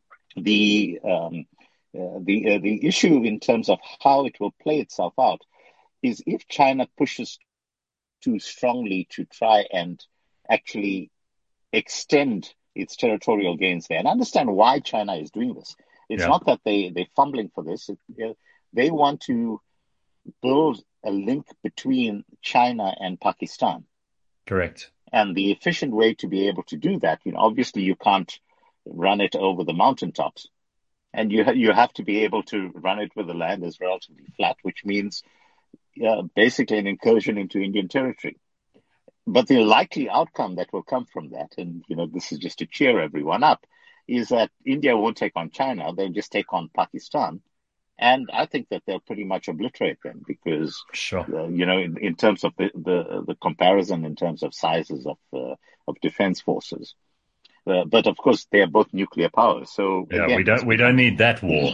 The um, uh, the uh, the issue in terms of how it will play itself out is if China pushes too strongly to try and actually extend its territorial gains there. And understand why China is doing this. It's yeah. not that they, they're fumbling for this. It, you know, they want to build a link between China and Pakistan. Correct. And the efficient way to be able to do that, you know, obviously you can't run it over the mountaintops. And you, ha- you have to be able to run it where the land is relatively flat, which means uh, basically an incursion into Indian territory. But the likely outcome that will come from that, and, you know, this is just to cheer everyone up, is that India won't take on China. They'll just take on Pakistan. And I think that they'll pretty much obliterate them because, sure. uh, you know, in, in terms of the, the, the comparison, in terms of sizes of uh, of defense forces. Uh, but, of course, they are both nuclear powers. So yeah, again, we don't we don't need that war.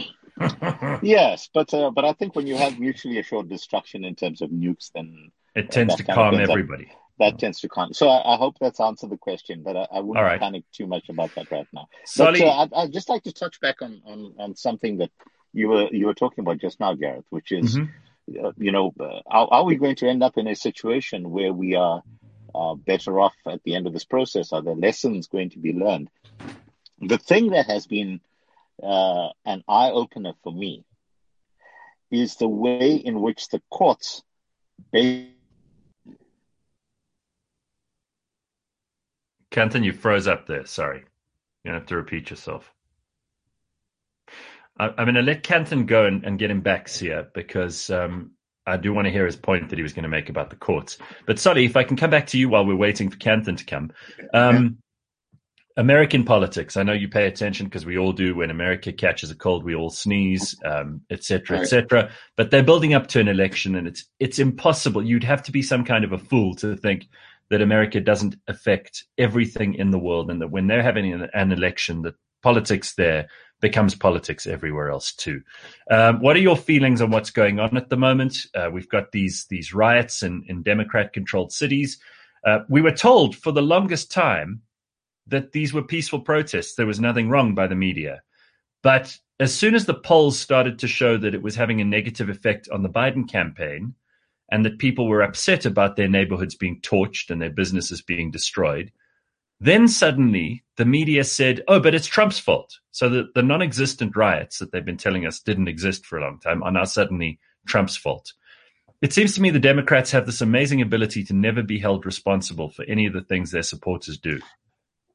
Yes, but uh, but I think when you have mutually assured destruction in terms of nukes, then it tends uh, to calm everybody. Up. That tends to calm. So I, I hope that's answered the question, but I, I wouldn't right. panic too much about that right now. Solly, but uh, I'd, I'd just like to touch back on, on, on something that you were you were talking about just now, Gareth, which is, mm-hmm. uh, you know, uh, are, are we going to end up in a situation where we are uh, better off at the end of this process? Are there lessons going to be learned? The thing that has been uh, an eye-opener for me is the way in which the courts basically Kanthan, you froze up there. Sorry. You have to repeat yourself. I, I'm going to let Kanthan go and, and get him back, Sia, because um, I do want to hear his point that he was going to make about the courts. But sorry, if I can come back to you while we're waiting for Kanthan to come. Um, American politics. I know you pay attention because we all do. When America catches a cold, we all sneeze, um, et cetera, et cetera. But they're building up to an election, and it's it's impossible. You'd have to be some kind of a fool to think that America doesn't affect everything in the world, and that when they're having an, an election, that politics there becomes politics everywhere else too. Um, what are your feelings on what's going on at the moment? Uh, we've got these these riots in, in Democrat-controlled cities. Uh, we were told for the longest time that these were peaceful protests. There was nothing wrong by the media. But as soon as the polls started to show that it was having a negative effect on the Biden campaign, and that people were upset about their neighborhoods being torched and their businesses being destroyed, then suddenly the media said, oh, but it's Trump's fault. So the, the non-existent riots that they've been telling us didn't exist for a long time are now suddenly Trump's fault. It seems to me the Democrats have this amazing ability to never be held responsible for any of the things their supporters do.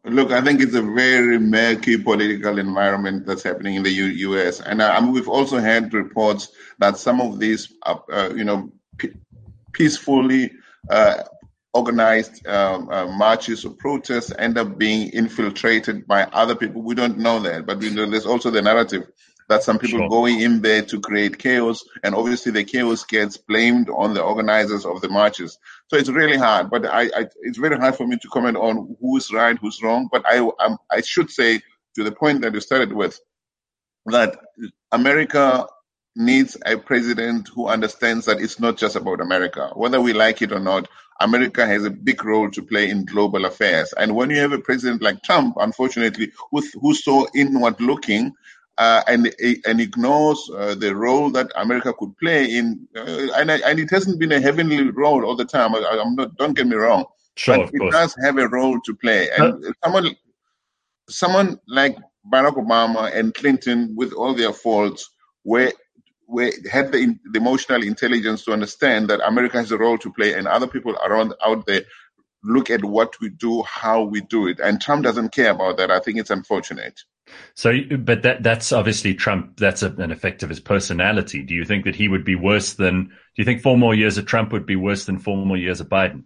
Look, I think it's a very murky political environment that's happening in the U- U.S. And uh, I mean, we've also had reports that some of these, uh, uh, you know, p- peacefully uh, organized um, uh, marches or protests end up being infiltrated by other people. We don't know that, but you know, there's also the narrative that some people Sure. going in there to create chaos, and obviously the chaos gets blamed on the organizers of the marches. So it's really hard, but I, I it's very hard for me to comment on who's right, who's wrong. But I um, I should say, to the point that you started with, that America needs a president who understands that it's not just about America. Whether we like it or not, America has a big role to play in global affairs. And when you have a president like Trump, unfortunately, who's, who's so inward looking, Uh, and and ignores uh, the role that America could play in, uh, and and it hasn't been a heavenly role all the time. I, I'm not. Don't get me wrong, Sure, but of it course. does have a role to play. And Uh, someone someone like Barack Obama and Clinton, with all their faults, were were had the, the emotional intelligence to understand that America has a role to play, and other people around out there look at what we do, how we do it, and Trump doesn't care about that. I think it's unfortunate. So, but that that's obviously Trump. That's a, an effect of his personality. Do you think that he would be worse than? Do you think four more years of Trump would be worse than four more years of Biden?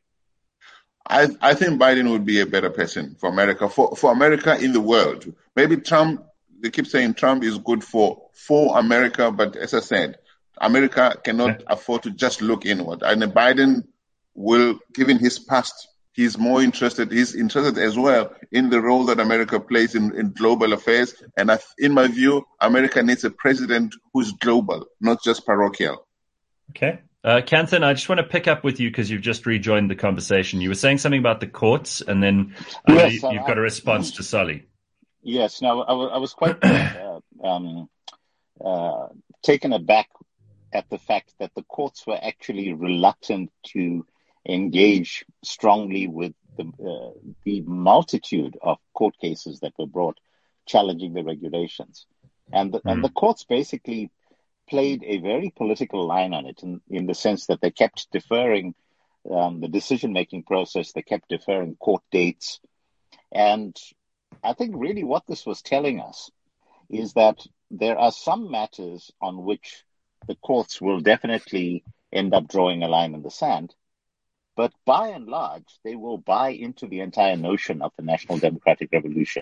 I, I think Biden would be a better person for America, for, for America in the world. Maybe Trump, they keep saying Trump is good for, for America, but as I said, America cannot Okay. afford to just look inward. And Biden will, given his past, he's more interested, he's interested as well in the role that America plays in, in global affairs. And I, in my view, America needs a president who's global, not just parochial. Okay. Uh, Kanthan, I just want to pick up with you because you've just rejoined the conversation. You were saying something about the courts, and then I know Yes, you, you've I- got a response to Sully. Yes, no, I wa- I was quite uh, um, uh, taken aback at the fact that the courts were actually reluctant to engage strongly with the, uh, the multitude of court cases that were brought challenging the regulations. And the, and the courts basically played a very political line on it in, in the sense that they kept deferring um, the decision-making process, they kept deferring court dates. And I think really what this was telling us is that there are some matters on which the courts will definitely end up drawing a line in the sand. But by and large, they will buy into the entire notion of the National Democratic Revolution.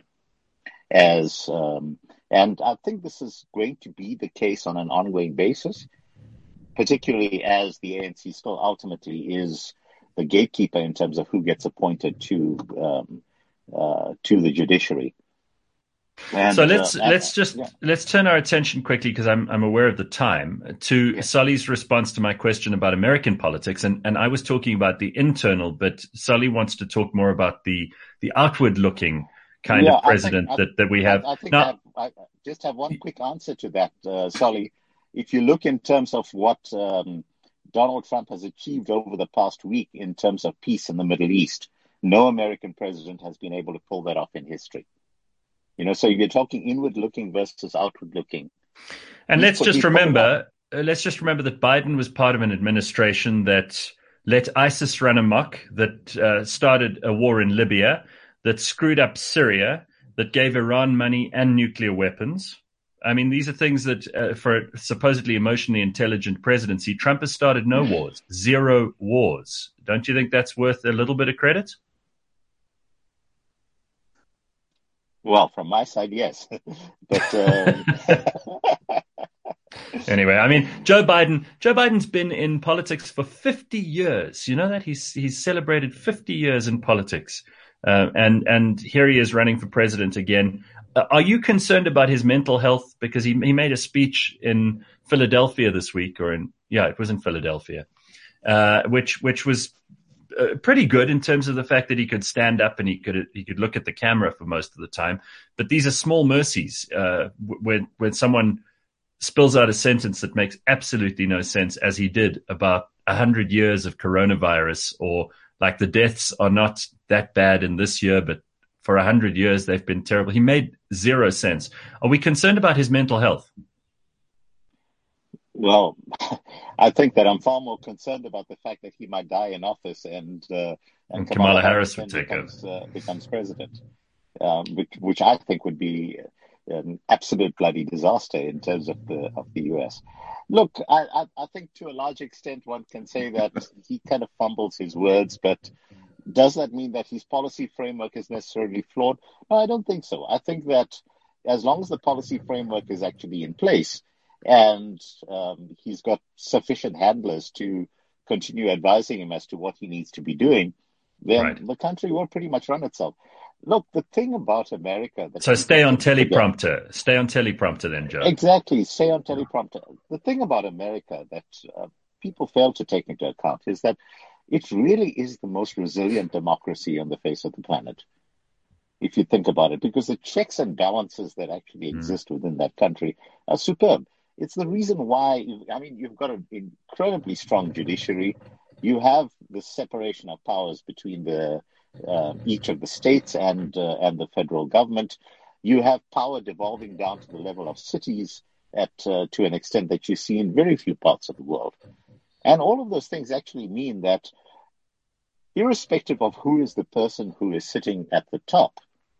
As um, and I think this is going to be the case on an ongoing basis, particularly as the A N C still ultimately is the gatekeeper in terms of who gets appointed to um, uh, to the judiciary. And, so let's uh, and, let's just yeah. let's turn our attention quickly, because I'm I'm aware of the time, to Yeah. Sully's response to my question about American politics, and and I was talking about the internal, but Sully wants to talk more about the the outward looking kind Yeah, of I think- president I- that that we have I, I think now. I, have, I just have one quick answer to that, uh, Solly. If you look in terms of what um, Donald Trump has achieved over the past week in terms of peace in the Middle East, no American president has been able to pull that off in history. You know, so you're talking inward looking versus outward looking. And He's let's put- just he's put it remember, uh, let's just remember that Biden was part of an administration that let ISIS run amok, that uh, started a war in Libya, that screwed up Syria, that gave Iran money and nuclear weapons. I mean, these are things that, uh, for a supposedly emotionally intelligent presidency, Trump has started no wars, zero wars. Don't you think that's worth a little bit of credit? Well, from my side, yes. But um, Anyway, I mean, Joe Biden, Joe Biden's been in politics for fifty years. You know that? He's he's celebrated fifty years in politics. Uh, and, and here he is running for president again. Uh, are you concerned about his mental health? Because he, he made a speech in Philadelphia this week, or in, yeah, it was in Philadelphia, uh, which, which was uh, pretty good in terms of the fact that he could stand up and he could, he could look at the camera for most of the time. But these are small mercies, uh, when, when someone spills out a sentence that makes absolutely no sense, as he did about a hundred years of coronavirus, or like the deaths are not that bad in this year, but for a hundred years they've been terrible. He made zero sense. Are we concerned about his mental health? Well, I think that I'm far more concerned about the fact that he might die in office and uh, and, And Kamala, Kamala Harris Harris would then take becomes over. uh, becomes president, um, which, which I think would be an absolute bloody disaster in terms of the of the U S. Look, I, I, I think to a large extent one can say that he kind of fumbles his words, but does that mean that his policy framework is necessarily flawed? No, I don't think so. I think that as long as the policy framework is actually in place and um, he's got sufficient handlers to continue advising him as to what he needs to be doing, then Right. the country will pretty much run itself. Look, the thing about America... That So stay on forget, teleprompter. Stay on teleprompter then, Joe. Exactly, stay on teleprompter. The thing about America that uh, people fail to take into account is that it really is the most resilient democracy on the face of the planet, if you think about it, because the checks and balances that actually exist mm. within that country are superb. It's the reason why, I mean, you've got an incredibly strong judiciary. You have the separation of powers between the uh, each of the states and uh, and the federal government. You have power devolving down to the level of cities at uh, to an extent that you see in very few parts of the world. And all of those things actually mean that irrespective of who is the person who is sitting at the top,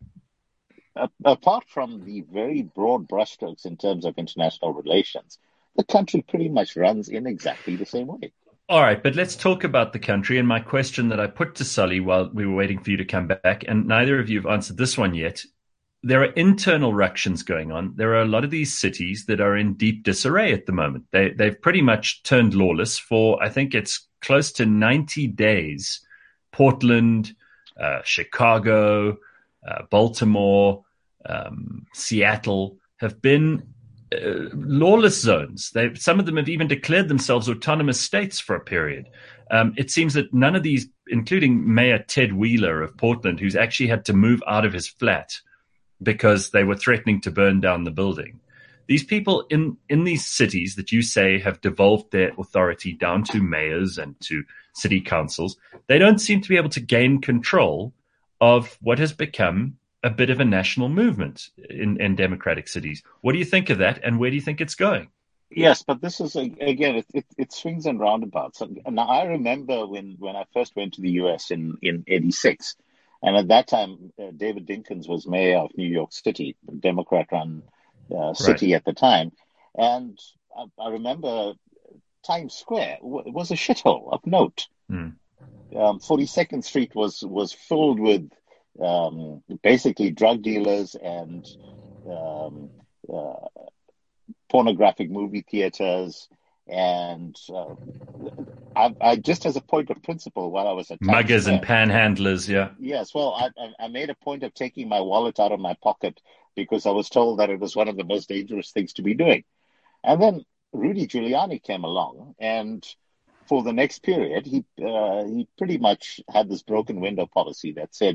a- apart from the very broad brushstrokes in terms of international relations, the country pretty much runs in exactly the same way. All right, but let's talk about the country. And my question that I put to Sully while we were waiting for you to come back, and neither of you have answered this one yet. There are internal ructions going on. There are a lot of these cities that are in deep disarray at the moment. They, they've pretty much turned lawless for, I think it's close to ninety days. Portland, uh, Chicago, uh, Baltimore, um, Seattle have been uh, lawless zones. They, some of them have even declared themselves autonomous states for a period. Um, it seems that none of these, including Mayor Ted Wheeler of Portland, who's actually had to move out of his flat because they were threatening to burn down the building. These people in, in these cities that you say have devolved their authority down to mayors and to city councils, they don't seem to be able to gain control of what has become a bit of a national movement in, in democratic cities. What do you think of that, and where do you think it's going? Yes, but this is, again, it, it, it swings and roundabouts. Now, I remember when, when I first went to the U S in, in eighty-six, and at that time, uh, David Dinkins was mayor of New York City, a Democrat-run uh, city right. at the time. And I, I remember Times Square w- was a shithole of note. Mm. Um, forty-second Street was, was filled with um, basically drug dealers and um, uh, pornographic movie theaters. And uh, I, I just as a point of principle, while I was at Times muggers Square, and panhandlers, yeah. Yes, well, I, I made a point of taking my wallet out of my pocket because I was told that it was one of the most dangerous things to be doing. And then Rudy Giuliani came along, and for the next period, he uh, he pretty much had this broken window policy that said,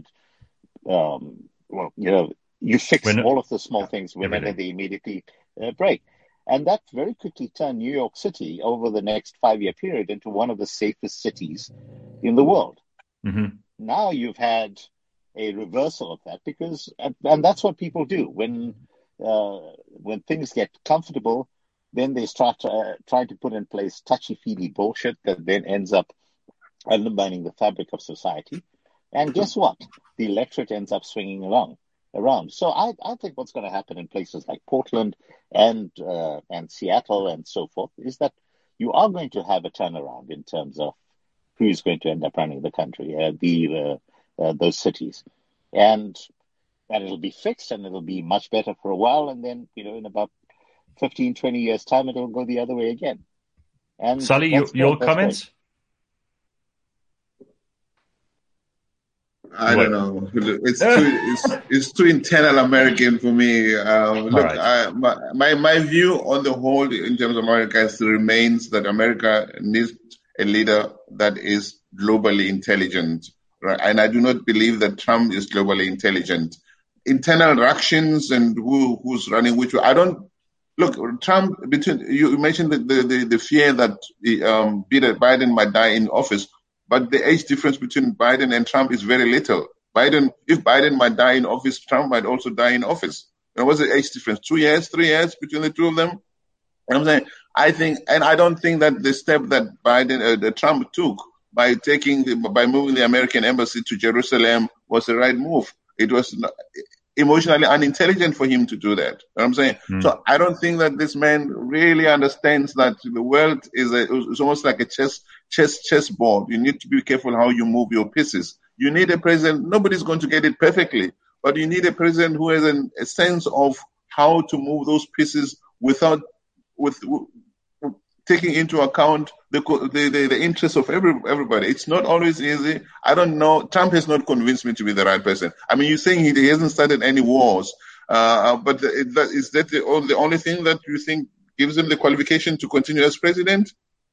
um, well, you know, you fix when, all of the small things whenever everything. they immediately uh, break. And that very quickly turned New York City over the next five-year period into one of the safest cities in the world. Mm-hmm. Now you've had a reversal of that because, and that's what people do when uh, when things get comfortable, then they start to, uh, trying to put in place touchy-feely bullshit that then ends up undermining the fabric of society. And guess what? The electorate ends up swinging along. around. So I, I think what's going to happen in places like Portland and uh, and Seattle and so forth is that you are going to have a turnaround in terms of who's going to end up running the country, uh, the uh, uh, those cities, and and it'll be fixed and it'll be much better for a while, and then you know in about fifteen, twenty years time it'll go the other way again. And Sully, your, your comments? Great. I what? don't know. It's too it's, it's too internal American for me. Um, look, right. I, my, my my view on the whole in terms of America still remains that America needs a leader that is globally intelligent, right? And I do not believe that Trump is globally intelligent. Internal ructions and who who's running which way. I don't look. Trump between you mentioned the the, the, the fear that the, um, Biden might die in office. But the age difference between Biden and Trump is very little. Biden, if Biden might die in office, Trump might also die in office. And what's the age difference? Two years, three years between the two of them? And I'm saying, I think, and I don't think that the step that Biden, uh, the Trump took by taking, the, by moving the American embassy to Jerusalem was the right move. It was not, emotionally unintelligent for him to do that. You know what I'm saying? Mm. So I don't think that this man really understands that the world is a, it's almost like a chess, chess, chess board. You need to be careful how you move your pieces. You need a president. Nobody's going to get it perfectly, but you need a president who has an, a sense of how to move those pieces without, with, with taking into account the, the, the, the interests of every, everybody. It's not always easy. I don't know. Trump has not convinced me to be the right person. I mean, you're saying he, he hasn't started any wars, uh, but the, is that the, the only thing that you think gives him the qualification to continue as president?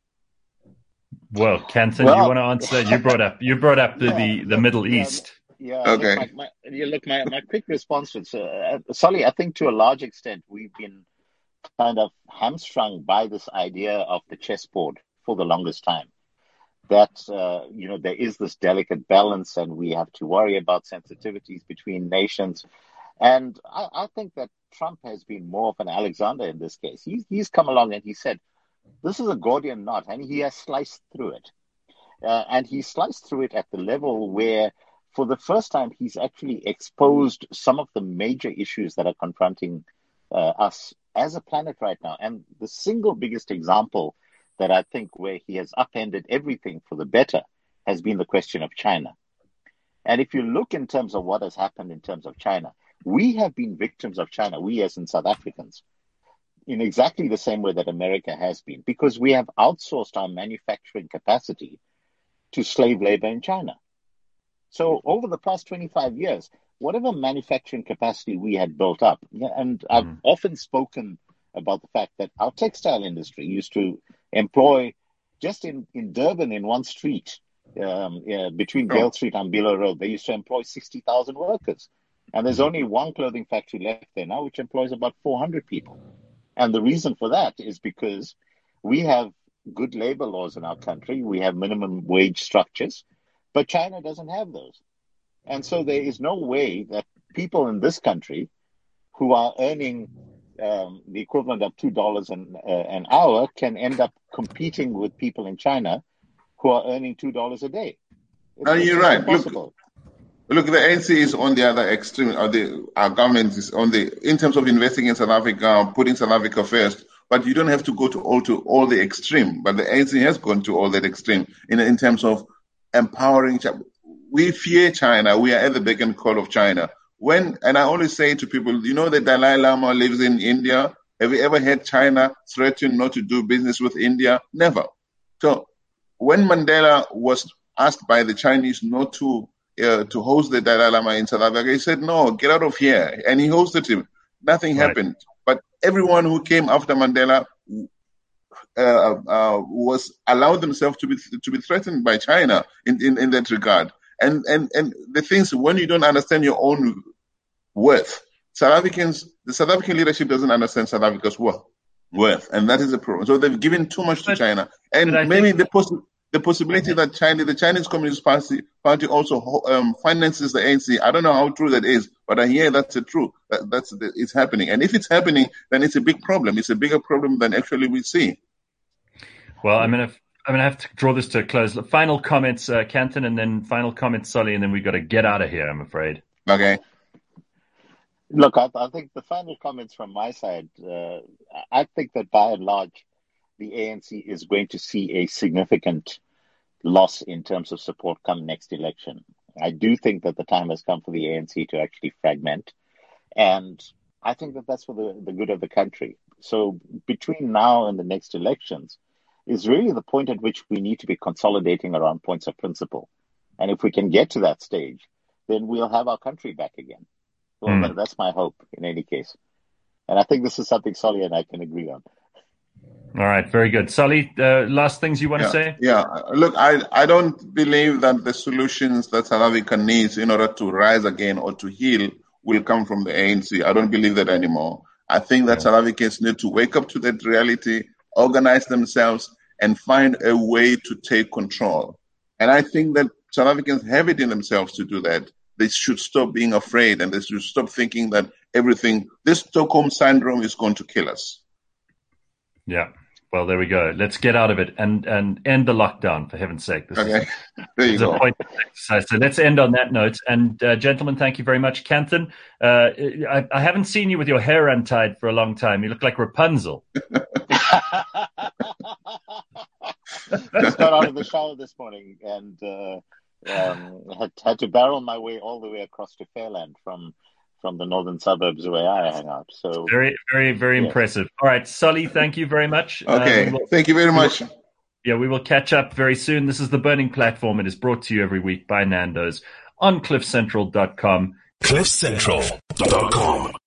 Well, Canton, well, you want to answer? You brought up you brought up the, yeah, the, the Middle yeah, East. Yeah. Okay. Look, my, my, yeah, look, my, my quick response was, uh, Solly, I think to a large extent we've been kind of hamstrung by this idea of the chessboard for the longest time. That, uh, you know, there is this delicate balance and we have to worry about sensitivities between nations. And I, I think that Trump has been more of an Alexander in this case. He's, he's come along and he said, this is a Gordian knot, and he has sliced through it. Uh, and he sliced through it at the level where, for the first time, he's actually exposed some of the major issues that are confronting uh, us as a planet right now. And the single biggest example that I think where he has upended everything for the better has been the question of China. And if you look in terms of what has happened in terms of China, we have been victims of China, we as in South Africans, in exactly the same way that America has been, because we have outsourced our manufacturing capacity to slave labor in China. So over the past twenty-five years, whatever manufacturing capacity we had built up, and mm. I've often spoken about the fact that our textile industry used to employ, just in, in Durban, in one street, um, yeah, between Gale Street and Bilo Road, they used to employ sixty thousand workers. And there's only one clothing factory left there now, which employs about four hundred people. And the reason for that is because we have good labor laws in our country. We have minimum wage structures, but China doesn't have those. And so there is no way that people in this country who are earning um, the equivalent of two dollars an, uh, an hour can end up competing with people in China who are earning two dollars a day. It's, no, you're right. Look, look, the A N C is on the other extreme. Or the, our government is on the, in terms of investing in South Africa, putting South Africa first. But you don't have to go to all to all the extreme. But the A N C has gone to all that extreme in in terms of empowering China. We fear China. We are at the beck and call of China. When, and I always say to people, you know, the Dalai Lama lives in India. Have you ever had China threaten not to do business with India? Never. So when Mandela was asked by the Chinese not to uh, to host the Dalai Lama in South Africa, he said, no, get out of here. And he hosted him. Nothing right. happened. But everyone who came after Mandela uh, uh, was allowed themselves to be to be threatened by China in, in, in that regard. And, and and the things, when you don't understand your own worth, South Africans, the South African leadership doesn't understand South Africa's worth, worth, and that is a problem. So they've given too much to but, China, and maybe think... the poss- the possibility that China, the Chinese Communist Party, Party also um, finances the A N C. I don't know how true that is, but I hear that's the truth. That, that's the, it's happening, and if it's happening, then it's a big problem. It's a bigger problem than actually we see. Well, I'm gonna. I'm going to have to draw this to a close. Final comments, uh, Canton, and then final comments, Solly, and then we've got to get out of here, I'm afraid. Okay. Look, I, I think the final comments from my side, uh, I think that by and large, the A N C is going to see a significant loss in terms of support come next election. I do think that the time has come for the A N C to actually fragment, and I think that that's for the, the good of the country. So between now and the next elections, is really the point at which we need to be consolidating around points of principle. And if we can get to that stage, then we'll have our country back again. Well, mm. that, that's my hope in any case. And I think this is something Solly and I can agree on. All right, very good. Solly, uh, last things you want yeah, to say? Yeah, look, I, I don't believe that the solutions that South Africa needs in order to rise again or to heal will come from the A N C. I don't believe that anymore. I think that yeah. South Africans need to wake up to that reality, organize themselves, and find a way to take control. And I think that South Africans have it in themselves to do that. They should stop being afraid, and they should stop thinking that everything, this Stockholm syndrome is going to kill us. Yeah. Well, there we go. Let's get out of it and, and end the lockdown, for heaven's sake. This Okay, is, there you it's a go. point of exercise. So let's end on that note. And uh, gentlemen, thank you very much. Kanthan, uh, I, I haven't seen you with your hair untied for a long time. You look like Rapunzel. Just got out of the shower this morning and uh, um, had, had to barrel my way all the way across to Fairland from from the northern suburbs where I hang out. So very, very, very yes. impressive. All right, Sully, thank you very much. Okay, Uh, we'll, thank you very much. yeah, we will catch up very soon. This is The Burning Platform. It is brought to you every week by Nando's on cliff central dot com. cliff central dot com